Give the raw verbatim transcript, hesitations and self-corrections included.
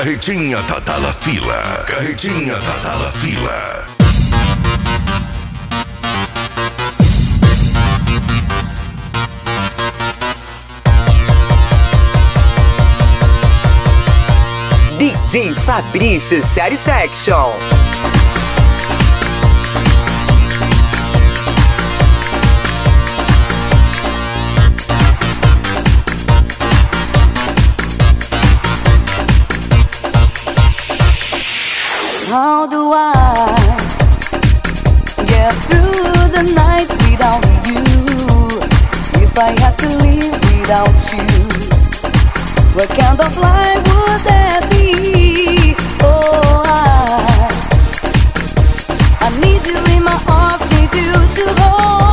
Carretinha Tatá na fila. Carretinha Tatá na fila. D J Fabrício Satisfaction. How do I get through the night without you? If I had to live without you, what kind of life would that be? Oh, I, I need you in my arms, need you to hold.